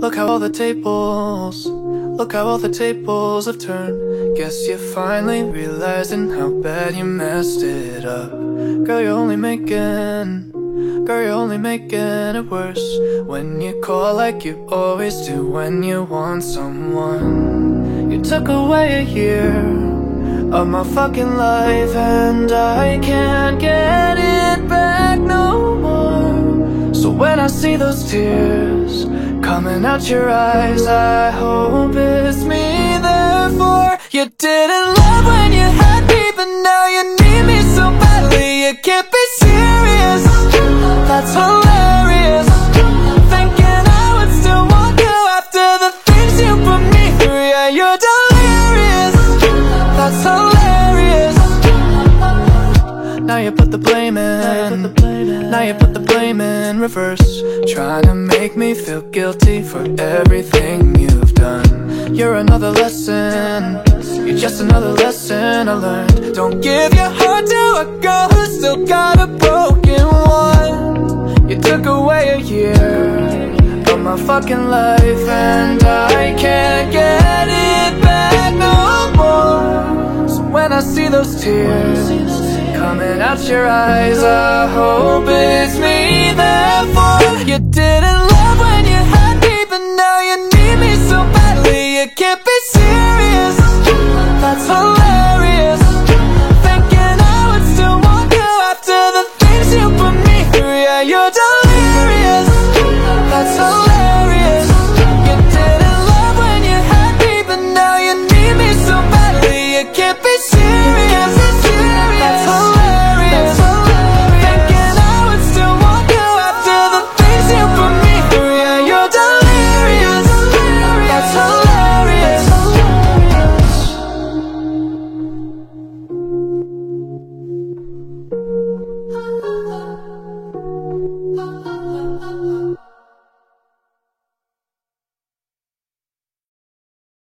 Look how all the tables, look how all the tables have turned. Guess you're finally realizing how bad you messed it up. Girl, you're only making it worse when you call like you always do when you want someone. You took away a year of my fucking life, and I can't get it back no more. So when I see those tears coming out your eyes, I hope it's me, therefore. You didn't love when you had me, but now you need me so badly. You can't be serious, that's hilarious. Thinking I would still want you after the things you put me through. Yeah, you're delirious, that's hilarious. Now you put the blame in, now you put the blame in reverse, trying to make me feel guilty for everything you've done. You're another lesson, you're just another lesson I learned. Don't give your heart to a girl who's still got a broken one. You took away a year of my fucking life, and I can't get it back no more. So when I see those tears coming out your eyes, I hope it's me, therefore. You didn't